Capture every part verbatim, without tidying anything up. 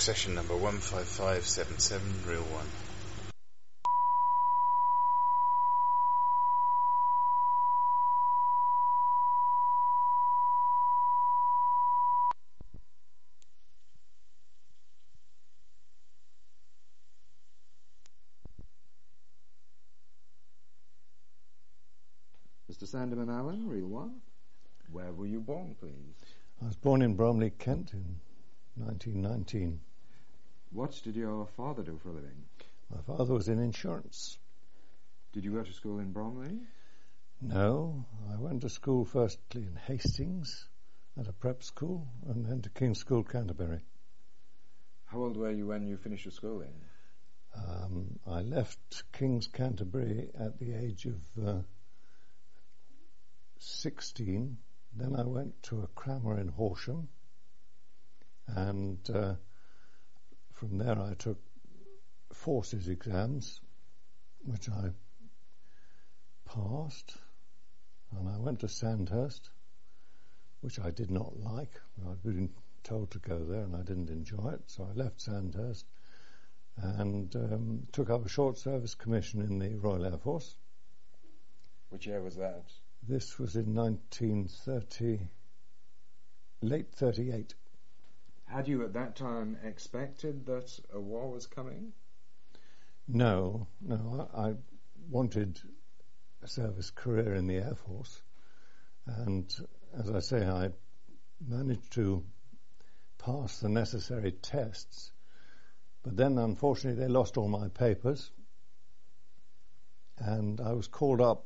Accession number one five five seven seven, real one. Mister Sandeman Allen, real one. Where were you born, please? I was born in Bromley, Kent in nineteen nineteen. What did your father do for a living? My father was in insurance. Did you go to school in Bromley? No, I went to school firstly in Hastings at a prep school and then to King's School, Canterbury. How old were you when you finished your schooling? Um, I left King's Canterbury at the age of uh, sixteen. Then I went to a crammer in Horsham, and uh, from there I took forces exams, which I passed, and I went to Sandhurst, which I did not like. I'd been told to go there and I didn't enjoy it, so I left Sandhurst and um, took up a short service commission in the Royal Air Force. Which year was that? This was in nineteen thirty, late thirty-eight. Had you at that time expected that a war was coming? No, no. I, I wanted a service career in the Air Force, and as I say, I managed to pass the necessary tests, but then unfortunately they lost all my papers, and I was called up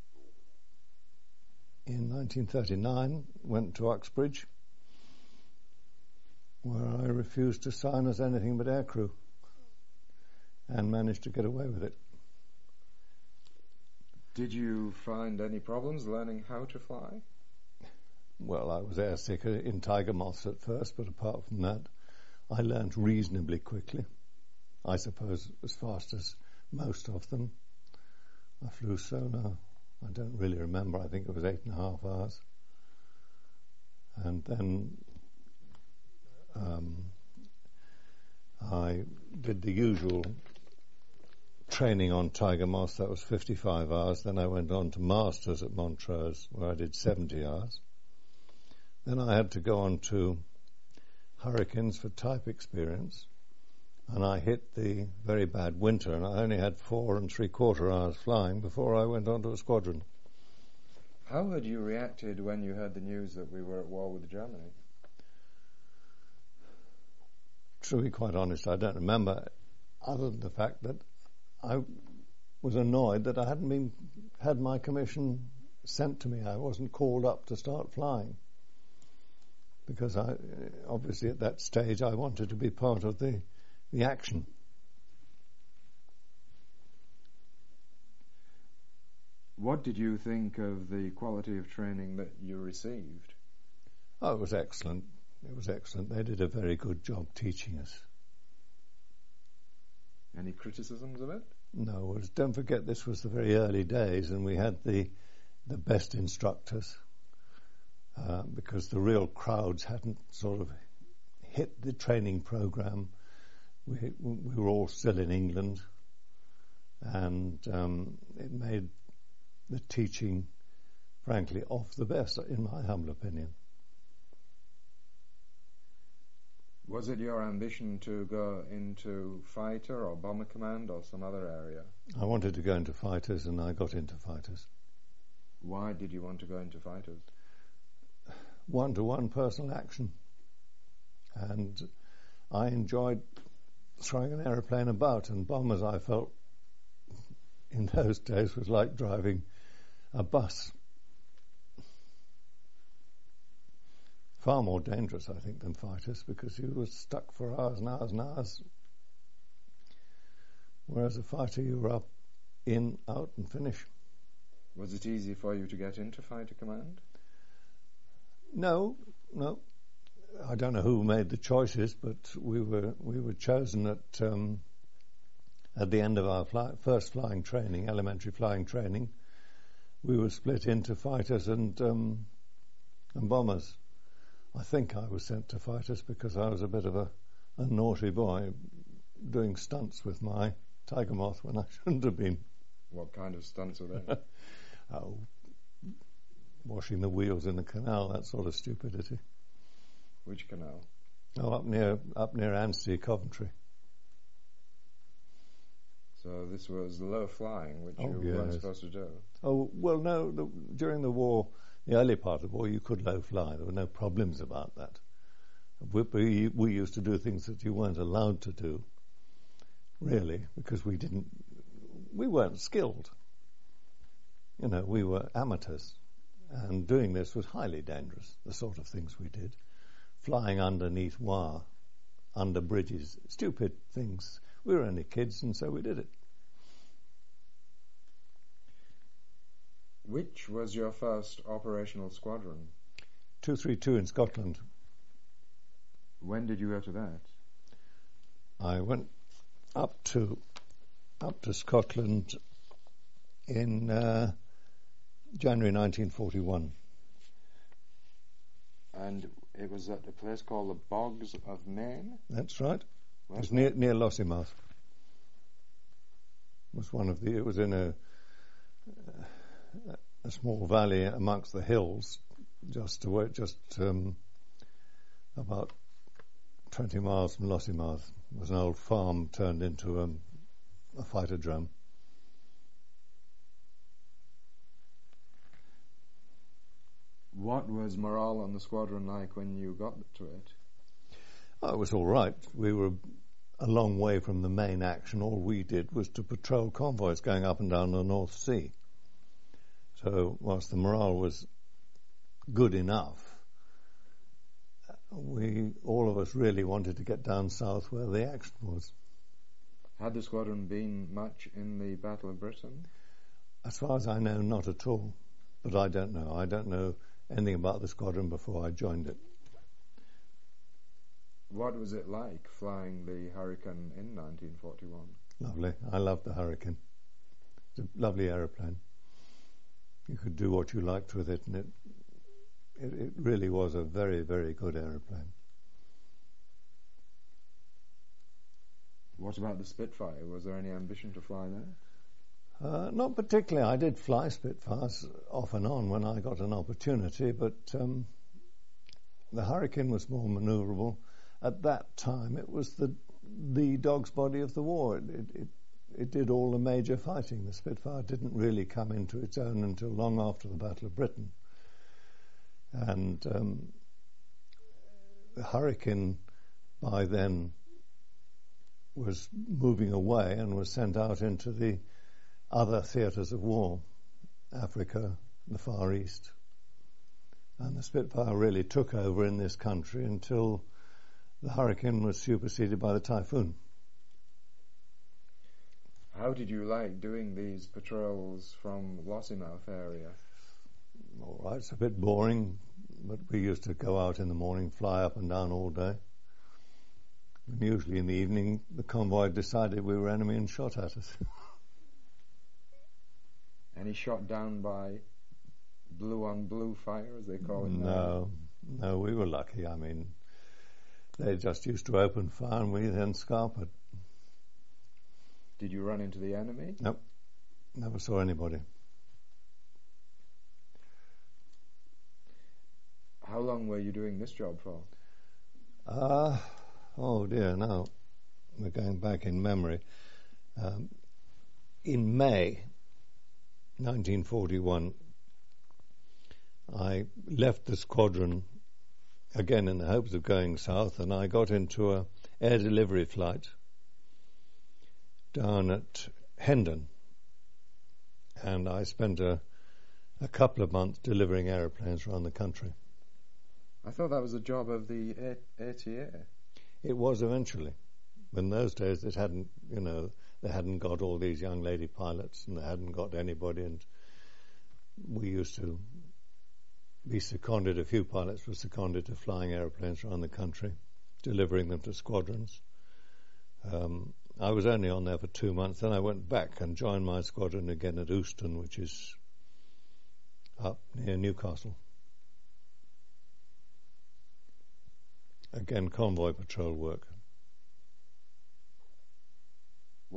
in nineteen thirty-nine, went to Uxbridge, where I refused to sign as anything but aircrew and managed to get away with it. Did you find any problems learning how to fly? Well, I was airsick in Tiger Moths at first, but apart from that, I learnt reasonably quickly. I suppose as fast as most of them. I flew solo. I don't really remember. I think it was eight and a half hours. And then um, I did the usual training on Tiger Moths. That was fifty-five hours. Then I went on to Masters at Montrose, where I did seventy hours. Then I had to go on to Hurricanes for type experience. And I hit the very bad winter, and I only had four and three quarter hours flying before I went on to a squadron. How had you reacted when you heard the news that we were at war with Germany? To be quite honest, I don't remember, other than the fact that I was annoyed that I hadn't been had my commission sent to me. I wasn't called up to start flying, because I obviously at that stage I wanted to be part of the the action. What did you think of the quality of training that you received? Oh, it was excellent. It was excellent. They did a very good job teaching us. Any criticisms of it? No, was, don't forget this was the very early days, and we had the the best instructors, uh, because the real crowds hadn't sort of hit the training program. We, we were all still in England, and um, it made the teaching, frankly, of the best, in my humble opinion. Was it your ambition to go into fighter or bomber command or some other area? I wanted to go into fighters, and I got into fighters. Why did you want to go into fighters? One-to-one personal action. And I enjoyed throwing an aeroplane about, and bombers, I felt in those days, was like driving a bus. Far more dangerous, I think, than fighters, because you were stuck for hours and hours and hours, whereas a fighter you were up, in, out and finish. Was it easy for you to get into fighter command? No, no. I don't know who made the choices, but we were we were chosen at um, at the end of our fly, first flying training, elementary flying training. We were split into fighters and um, and bombers. I think I was sent to fighters because I was a bit of a, a naughty boy doing stunts with my Tiger Moth when I shouldn't have been. What kind of stunts are they? Oh, washing the wheels in the canal, that sort of stupidity. Which canal? Oh, up near up near Anstey, Coventry. So this was low flying, which Oh, you weren't yes. supposed to do. Oh, well, no, the, during the war, the early part of the war, you could low fly. There were no problems about that. We, we, we used to do things that you weren't allowed to do, really, because we didn't, we weren't skilled. You know, we were amateurs, and doing this was highly dangerous, the sort of things we did. Flying underneath wire, under bridges, stupid things. We were only kids, and so we did it. Which was your first operational squadron? two thirty-two in Scotland. When did you go to that? I went up to up to Scotland in uh, January nineteen forty-one. And it was at a place called the Bogs of Maine? That's right. Where's It was near near Lossiemouth. It was one of the. It was in a a small valley amongst the hills, just away, just um, about twenty miles from Lossiemouth. It was an old farm turned into um, a fighter drum. What was morale on the squadron like when you got to it? Oh, it was all right. We were a long way from the main action. All we did was to patrol convoys going up and down the North Sea. So whilst the morale was good enough, we, all of us really wanted to get down south where the action was. Had the squadron been much in the Battle of Britain? As far as I know, not at all. But I don't know. I don't know anything about the squadron before I joined it. What was it like flying the Hurricane in nineteen forty-one? Lovely. I loved the Hurricane. It's a lovely aeroplane. You could do what you liked with it, and it, it, it really was a very, very good aeroplane. What about the Spitfire? Was there any ambition to fly there? Uh, not particularly. I did fly Spitfires off and on when I got an opportunity, but um, the Hurricane was more manoeuvrable. At that time, it was the the dog's body of the war. It, it, it, it did all the major fighting. The Spitfire didn't really come into its own until long after the Battle of Britain. And um, the Hurricane, by then, was moving away and was sent out into the other theatres of war, Africa, the Far East. And the Spitfire really took over in this country until the Hurricane was superseded by the Typhoon. How did you like doing these patrols from Lossiemouth area? All right, it's a bit boring, but we used to go out in the morning, fly up and down all day. And usually in the evening, the convoy decided we were enemy and shot at us. Any shot down by blue on blue fire, as they call it now? No, no, we were lucky. I mean, they just used to open fire and we then scarpered. Did you run into the enemy? Nope, never saw anybody. How long were you doing this job for? Uh, oh dear, now we're going back in memory. Um, in May nineteen forty-one, I left the squadron again in the hopes of going south, and I got into a air delivery flight down at Hendon, and I spent a, a couple of months delivering aeroplanes around the country. I thought that was a job of the A T A. It was eventually. In those days, it hadn't, you know, they hadn't got all these young lady pilots, and they hadn't got anybody, and we used to be seconded, a few pilots were seconded to flying aeroplanes around the country, delivering them to squadrons. Um, I was only on there for two months, then I went back and joined my squadron again at Euston, which is up near Newcastle. Again, convoy patrol work.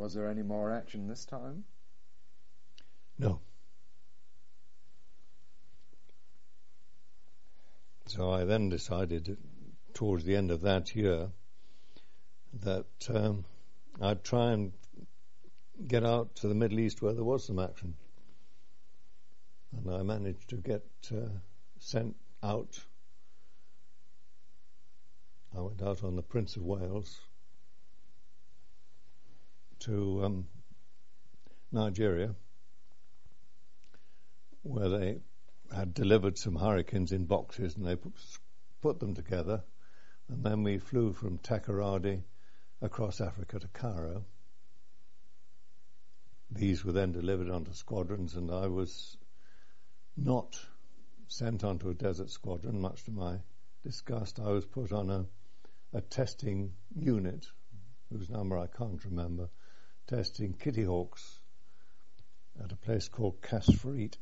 Was there any more action this time? No. So I then decided towards the end of that year that um, I'd try and get out to the Middle East where there was some action. And I managed to get uh, sent out. I went out on the Prince of Wales to um, Nigeria, where they had delivered some hurricanes in boxes, and they put, put them together, and then we flew from Takoradi across Africa to Cairo. These were then delivered onto squadrons, and I was not sent onto a desert squadron, much to my disgust. I was put on a, a testing unit, whose number I can't remember, testing Kitty Hawks at a place called Casfreet.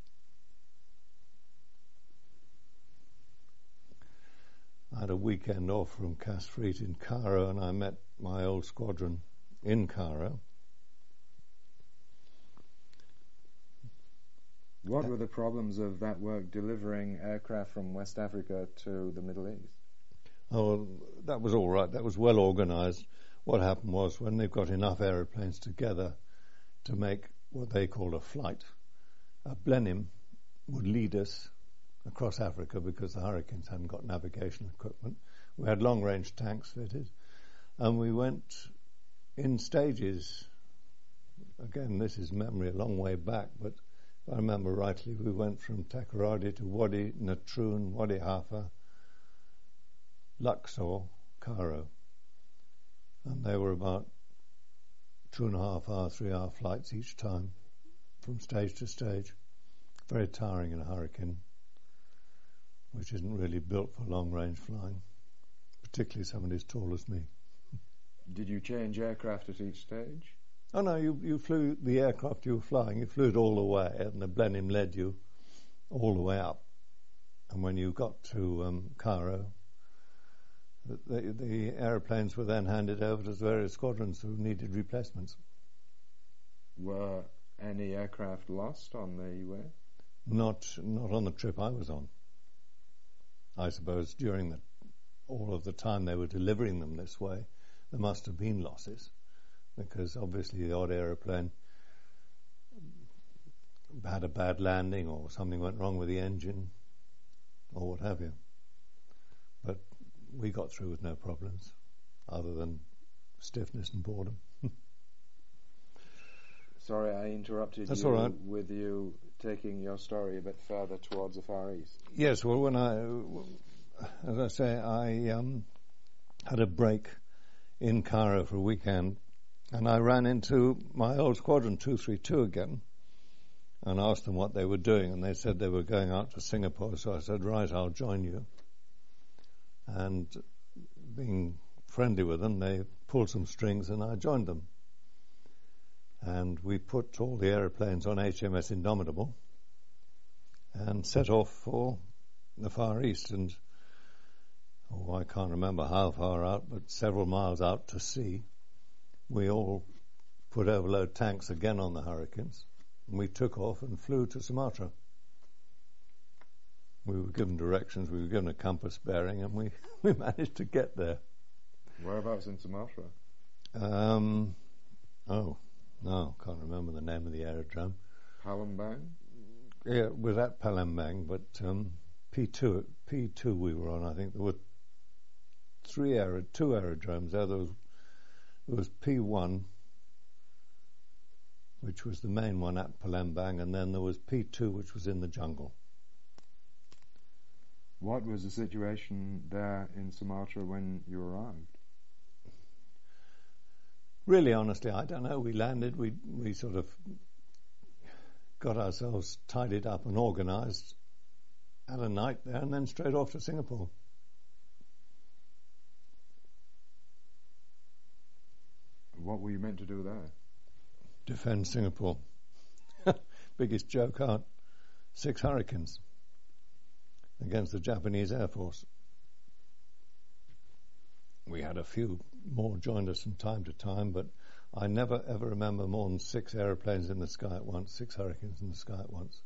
I had a weekend off from Casfreet in Cairo, and I met my old squadron in Cairo. What were the problems of that work delivering aircraft from West Africa to the Middle East? Oh, that was all right. That was well organised. What happened was, when they've got enough aeroplanes together to make what they called a flight, a Blenheim would lead us across Africa because the Hurricanes hadn't got navigation equipment. We had long-range tanks fitted, and we went in stages. Again, this is memory a long way back, but if I remember rightly, we went from Takoradi to Wadi Natrun, Wadi Hafa, Luxor, Cairo. And they were about two and a half hour, three hour flights each time from stage to stage. Very tiring in a hurricane, which isn't really built for long range flying, particularly somebody as tall as me. Did you change aircraft at each stage? Oh no, you, you flew the aircraft you were flying, you flew it all the way, and the Blenheim led you all the way up. And when you got to um, Cairo, the, the, the aeroplanes were then handed over to various squadrons who needed replacements. Were any aircraft lost on the way? Not, not on the trip I was on. I suppose during the, all of the time they were delivering them this way, there must have been losses, because obviously the odd aeroplane had a bad landing or something went wrong with the engine or what have you. But we got through with no problems other than stiffness and boredom. Sorry, I interrupted That's you all right. with you taking your story a bit further towards the Far East. Yes, well, when I, as I say, I um, had a break in Cairo for a weekend, and I ran into my old squadron two three two again and asked them what they were doing, and they said they were going out to Singapore. So I said, right, I'll join you. And being friendly with them, they pulled some strings and I joined them. And we put all the aeroplanes on H M S Indomitable and set off for the Far East, and oh, I can't remember how far out, but several miles out to sea. We all put overload tanks again on the Hurricanes, and we took off and flew to Sumatra. We were given directions, we were given a compass bearing, and we, we managed to get there. Whereabouts in Sumatra? Um, oh, no, can't remember the name of the aerodrome. Palembang? Yeah, it was at Palembang, but um, P two, P two we were on, I think. There were three aer- two aerodromes there. There was, there was P one, which was the main one at Palembang, and then there was P two, which was in the jungle. What was the situation there in Sumatra when you arrived? Really, honestly, I don't know. We landed, we we sort of got ourselves tidied up and organised, had a night there, and then straight off to Singapore. What were you meant to do there? Defend Singapore. Biggest joke out. Six Hurricanes against the Japanese Air Force. We had a few more joined us from time to time, but I never ever remember more than six aeroplanes in the sky at once, six Hurricanes in the sky at once.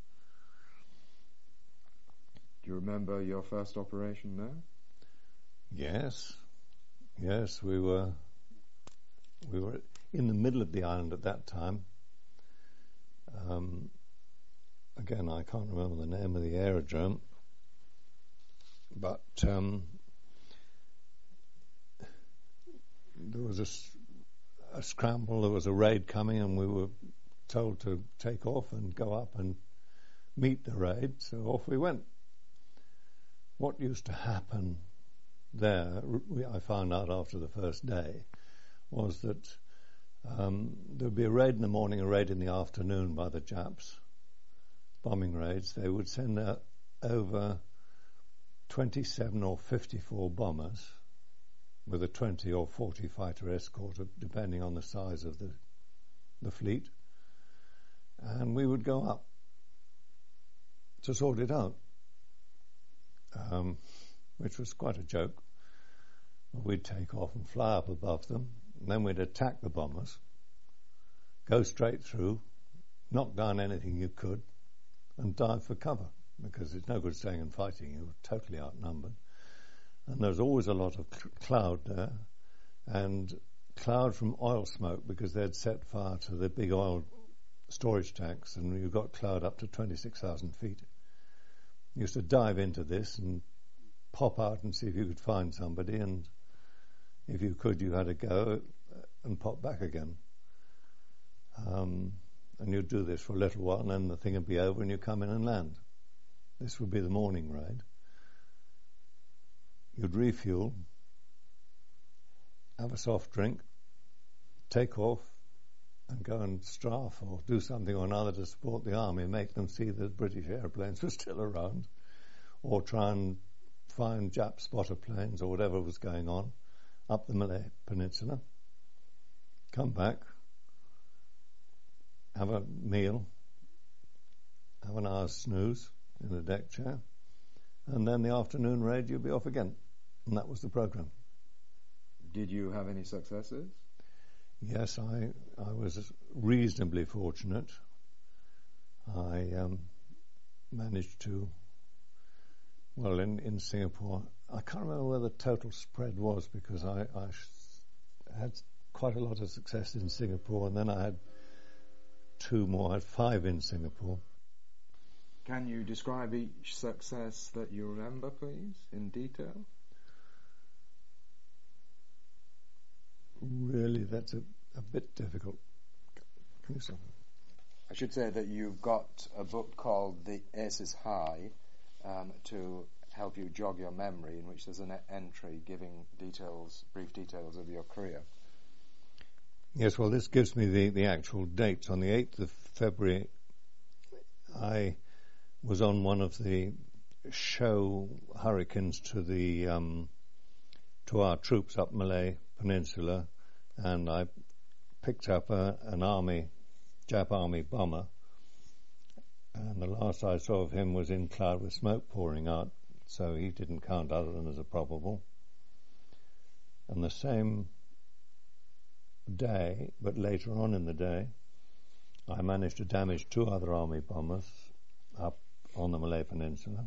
Do you remember your first operation there? Yes, yes, we were we were in the middle of the island at that time. Um, again, I can't remember the name of the aerodrome, but um, there was a, a scramble, there was a raid coming, and we were told to take off and go up and meet the raid, so off we went. What used to happen there, we, I found out after the first day, was that um, there would be a raid in the morning, a raid in the afternoon by the Japs, bombing raids. They would send uh, over twenty-seven or fifty-four bombers with a twenty or forty fighter escort, depending on the size of the the fleet, and we would go up to sort it out, um, which was quite a joke. We'd take off and fly up above them, and then we'd attack the bombers, go straight through, knock down anything you could, and dive for cover, because it's no good staying and fighting. You were totally outnumbered. And there's always a lot of cl- cloud there, and cloud from oil smoke, because they'd set fire to the big oil storage tanks, and you got cloud up to twenty-six thousand feet. You used to dive into this and pop out and see if you could find somebody, and if you could, you had to go and pop back again. Um, and you'd do this for a little while, and then the thing would be over and you come in and land. This would be the morning raid. You'd refuel, have a soft drink, take off, and go and strafe or do something or another to support the army, make them see that British airplanes were still around, or try and find Jap spotter planes or whatever was going on up the Malay Peninsula, come back, have a meal, have an hour's snooze in the deck chair, and then the afternoon raid, you'd be off again. And that was the program. Did you have any successes? Yes, I I was reasonably fortunate. I um, managed to, well, in, in Singapore, I can't remember where the total spread was, because I, I had quite a lot of success in Singapore, and then I had two more. I had five in Singapore. Can you describe each success that you remember, please, in detail? Really, that's a, a bit difficult. Can you stop? I should say that you've got a book called The Aces High um, to help you jog your memory, in which there's an entry giving details, brief details of your career. Yes, well, this gives me the, the actual dates. On the eighth of February, I was on one of the show Hurricanes to the um, to our troops up Malay Peninsula, and I picked up a, an army, Jap army bomber, and the last I saw of him was in cloud with smoke pouring out, so he didn't count other than as a probable. And the same day, but later on in the day, I managed to damage two other army bombers up on the Malay Peninsula.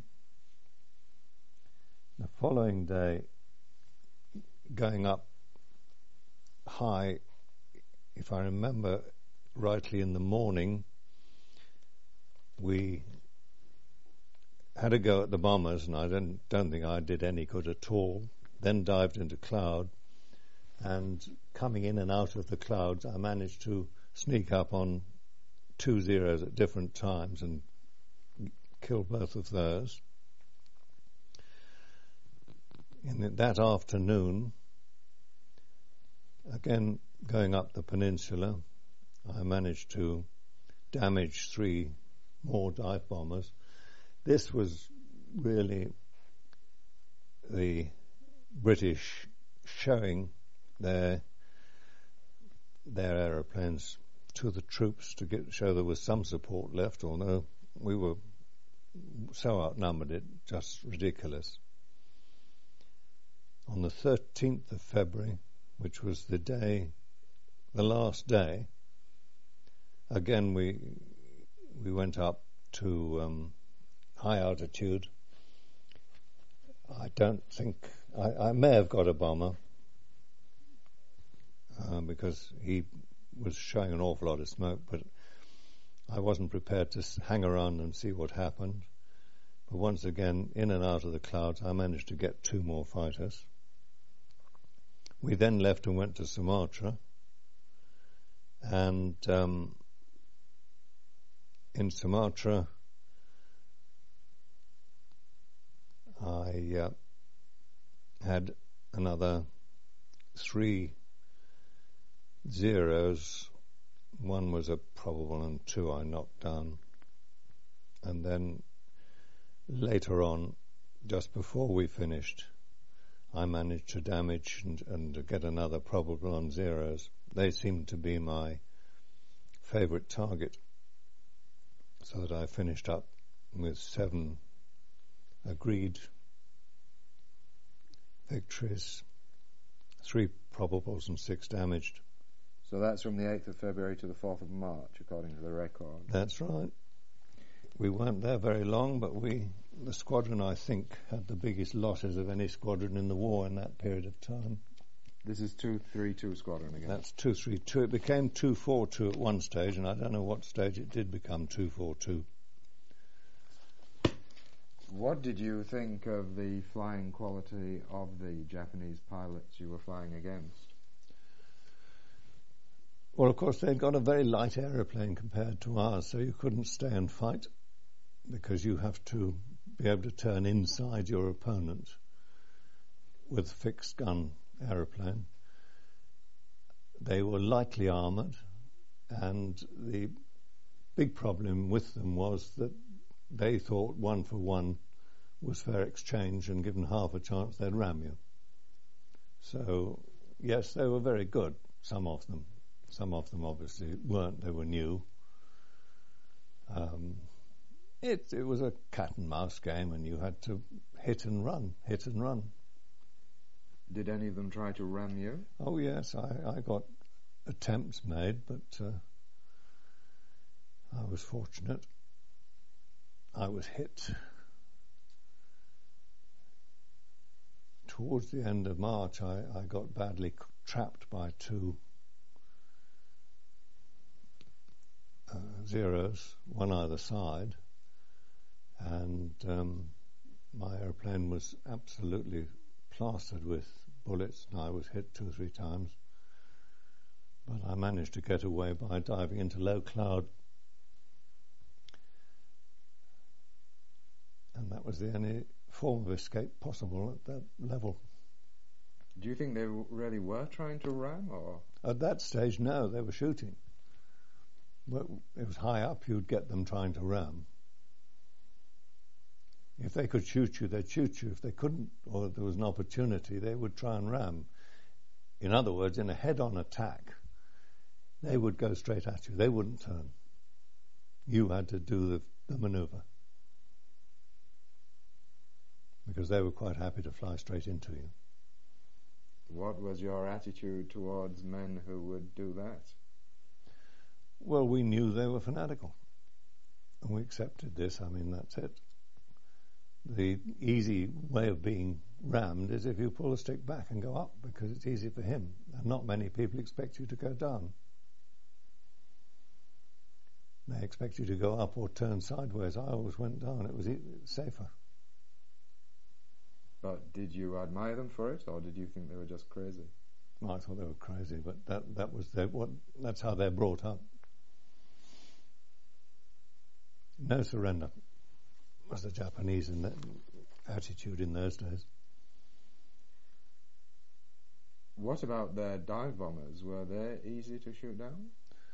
The following day, going up high, if I remember rightly, in the morning, we had a go at the bombers, and I don't, don't think I did any good at all. Then dived into cloud, and coming in and out of the clouds, I managed to sneak up on two Zeros at different times and kill both of those. In that afternoon, again going up the peninsula, I managed to damage three more dive bombers. This was really the British showing their their aeroplanes to the troops to get show there was some support left, although we were so outnumbered it just ridiculous. On the thirteenth of February, which was the day the last day, again we we went up to um, high altitude. I don't think I, I may have got a bomber uh, because he was showing an awful lot of smoke, but I wasn't prepared to hang around and see what happened. But once again, in and out of the clouds, I managed to get two more fighters. We then left and went to Sumatra, and um, in Sumatra I uh, had another three zeros. One was a probable and two I knocked down. And then later on, just before we finished, I managed to damage and, and get another probable on zeros. They seemed to be my favourite target, so that I finished up with seven agreed victories, three probables and six damaged. So that's from the eighth of February to the fourth of March, according to the record. That's right. We weren't there very long, but we, the squadron, I think, had the biggest losses of any squadron in the war in that period of time. This is two three two squadron again. That's two three two. It became two four two at one stage, and I don't know what stage it did become two four two. What did you think of the flying quality of the Japanese pilots you were flying against? Well, of course, they'd got a very light aeroplane compared to ours, so you couldn't stay and fight because you have to be able to turn inside your opponent with a fixed gun aeroplane. They were lightly armoured, and the big problem with them was that they thought one for one was fair exchange, and given half a chance they'd ram you. So, yes, they were very good, some of them. Some of them obviously weren't, they were new. Um, it, it was a cat and mouse game, and you had to hit and run, hit and run. Did any of them try to ram you? Oh yes, I, I got attempts made, but uh, I was fortunate. I was hit towards the end of March. I, I got badly c- trapped by two uh, zeros, one either side, and um, my airplane was absolutely plastered with bullets, and I was hit two or three times. But I managed to get away by diving into low cloud, and that was the only form of escape possible at that level. Do you think they w- really were trying to ram, or? At that stage, no, they were shooting. But it was high up, you'd get them trying to ram. If they could shoot you, they'd shoot you. If they couldn't, or there was an opportunity, they would try and ram. In other words, in a head-on attack, they would go straight at you. They wouldn't turn. You had to do the, the maneuver, because they were quite happy to fly straight into you. What was your attitude towards men who would do that? Well, we knew they were fanatical, and we accepted this. I mean, that's it. The easy way of being rammed is if you pull the stick back and go up, because it's easy for him, and not many people expect you to go down. They expect you to go up or turn sideways. I always went down. It was e- safer. But did you admire them for it, or did you think they were just crazy? Well, I thought they were crazy, but that that was their, what. That's how they're brought up. No surrender was the Japanese in that attitude in those days. What about their dive bombers? Were they easy to shoot down?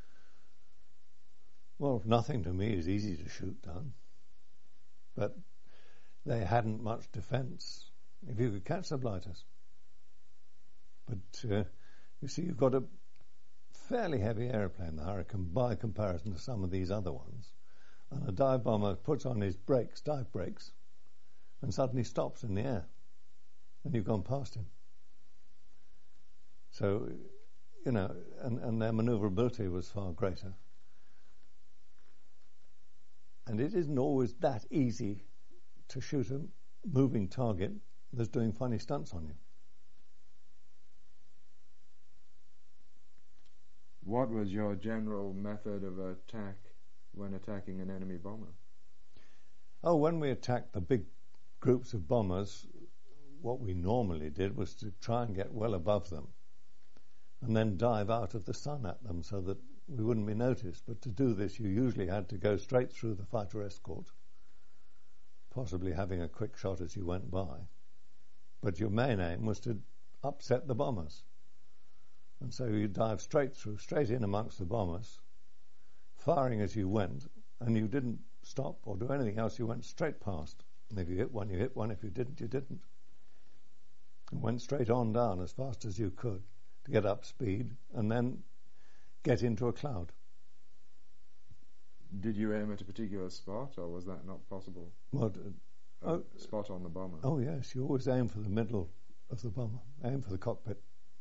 Well, nothing to me is easy to shoot down, but they hadn't much defence. If you could catch the blighters. But uh, you see, you've got a fairly heavy aeroplane, the Hurricane, by comparison to some of these other ones. And a dive bomber puts on his brakes, dive brakes, and suddenly stops in the air. And you've gone past him. So you know, and, and their manoeuvrability was far greater. And it isn't always that easy to shoot a moving target that's doing funny stunts on you. What was your general method of attack when attacking an enemy bomber? Oh, when we attacked the big groups of bombers, what we normally did was to try and get well above them and then dive out of the sun at them so that we wouldn't be noticed. But to do this, you usually had to go straight through the fighter escort, possibly having a quick shot as you went by. But your main aim was to upset the bombers. And so you dive straight through, straight in amongst the bombers, firing as you went, and you didn't stop or do anything else, you went straight past. And if you hit one, you hit one. If you didn't, you didn't. And went straight on down as fast as you could to get up speed and then get into a cloud. Did you aim at a particular spot, or was that not possible? What? A Oh, spot on the bomber? oh yes, you always aim for the middle of the bomber. Aim for the cockpit.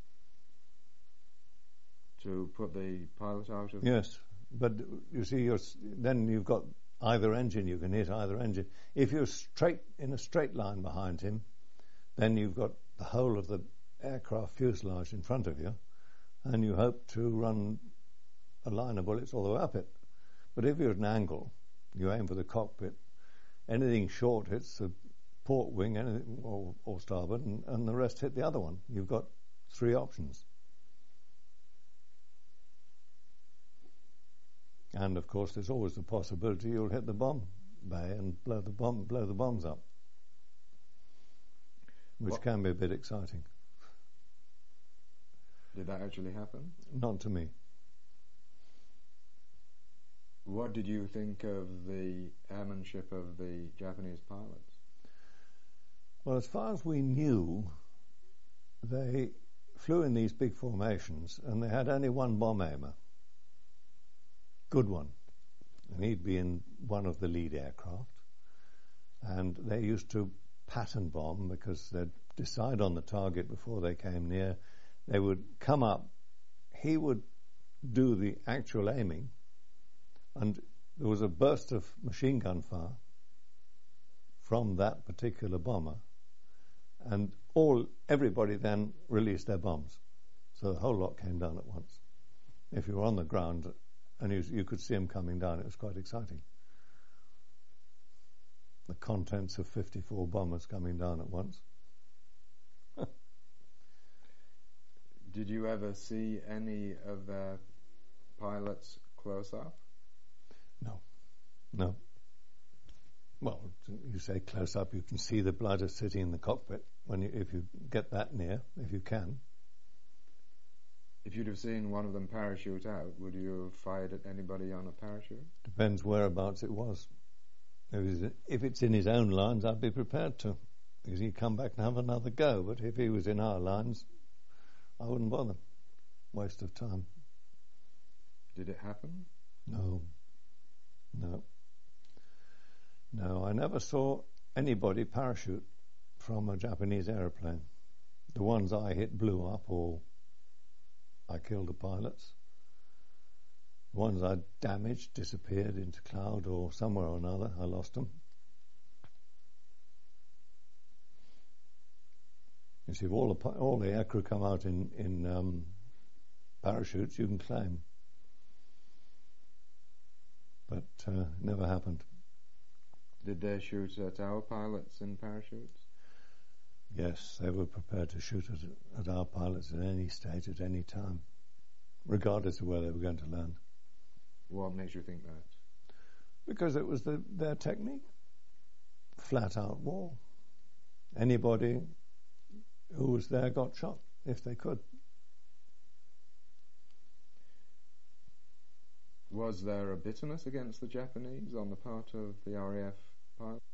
To put the pilot out of... Yes, but you see, you're, s- then you've got either engine, you can hit either engine. If you're straight in a straight line behind him, then you've got the whole of the aircraft fuselage in front of you, and you hope to run a line of bullets all the way up it. But if you're at an angle, you aim for the cockpit, anything short hits the port wing anything, or, or starboard, and, and the rest hit the other one. You've got three options. And of course, there's always the possibility you'll hit the bomb bay and blow the bomb, blow the bombs up, which What- can be a bit exciting. Did that actually happen? Not to me. What did you think of the airmanship of the Japanese pilots? Well, as far as we knew, they flew in these big formations, and they had only one bomb aimer. Good one. And he'd be in one of the lead aircraft. And they used to pattern bomb because they'd decide on the target before they came near. They would come up, he would do the actual aiming, and there was a burst of machine gun fire from that particular bomber, and all everybody then released their bombs. So the whole lot came down at once. If you were on the ground and you, you could see them coming down, it was quite exciting. The contents of fifty-four bombers coming down at once. Did you ever see any of their pilots close up? No. Well, you say close up, you can see the bladder sitting in the cockpit when you, if you get that near, if you can. If you'd have seen one of them parachute out, would you have fired at anybody on a parachute? Depends whereabouts it was. If it's, if it's in his own lines, I'd be prepared to, because he'd come back and have another go. But if he was in our lines, I wouldn't bother. Waste of time. Did it happen? No. No. No, I never saw anybody parachute from a Japanese aeroplane. The ones I hit blew up, or I killed the pilots. The ones I damaged disappeared into cloud or somewhere or another. I lost them. You see, if all the pi- all the aircrew come out in in um, parachutes, you can claim. But uh, it never happened. Did they shoot at our pilots in parachutes? Yes, they were prepared to shoot at, at our pilots at any stage, at any time, regardless of where they were going to land. What makes you think that? Because it was the, their technique. Flat out war. Anybody who was there got shot, if they could. Was there a bitterness against the Japanese on the part of the R A F pilots?